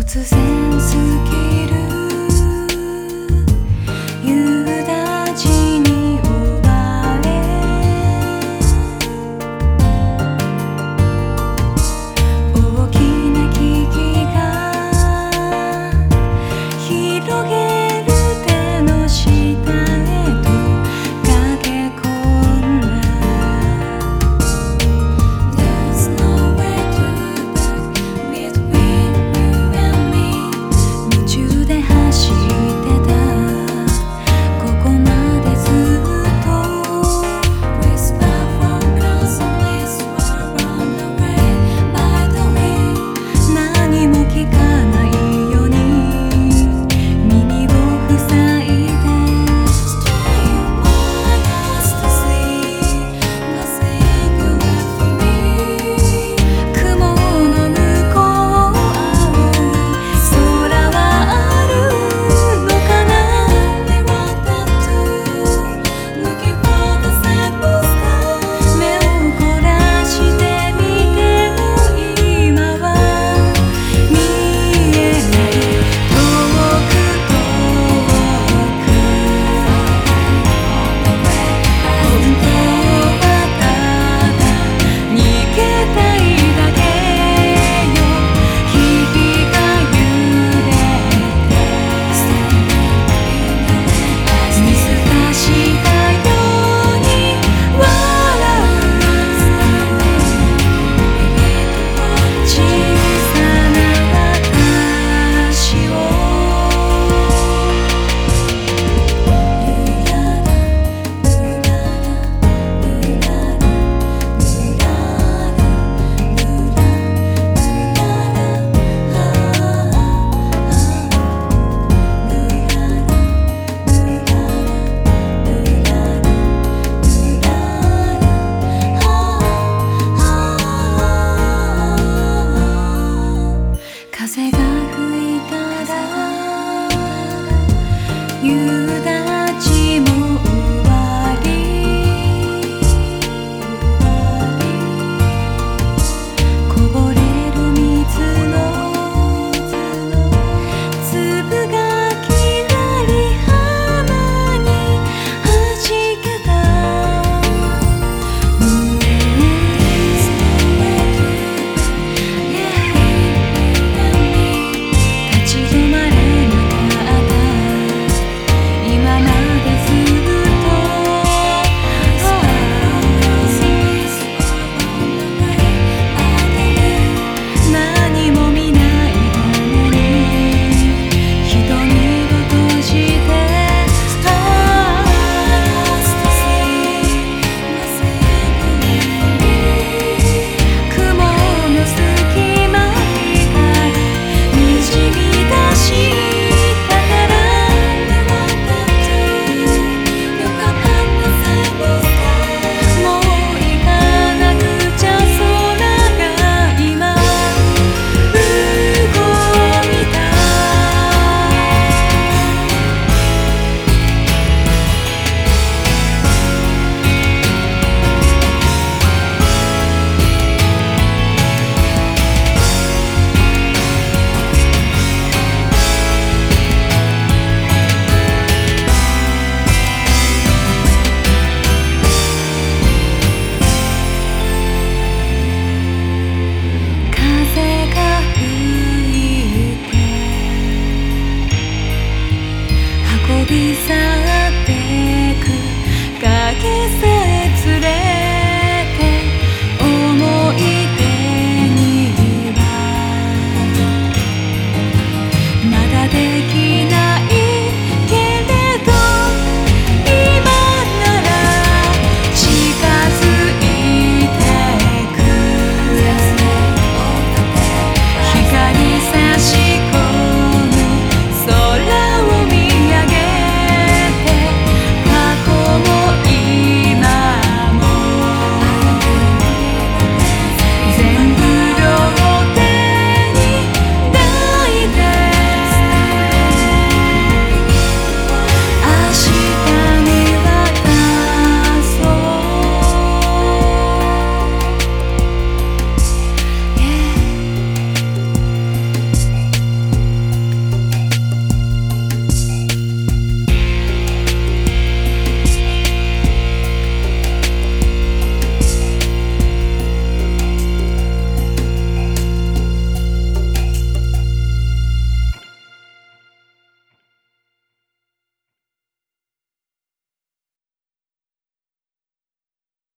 突然過ぎる夕立に追われ大きな木々が広げる手の下へと駆け込んだ There's nowhere to back between you and me 夢中で走ってたここまでずっと Whisper from close and whisper run away by the wind 何も聞かないように耳を塞いで Stay my eyes to see nothing you left for me 雲の向こう青い空はあるのかな We want that too Looking for the simple sky 目を凝らしてみても今は見えない遠く遠く本当はただ逃げたいだけよ日々が揺れて見透かしたように笑う小さな私を風が吹いたら夕立も終わりこぼれる水の粒がきらり浜にはじけた立ち止まれなかった今までずっと何も見ないために瞳を閉じて雲の隙間光にじみ出したからもう行かなくちゃ空が今動いた風が吹いて運び去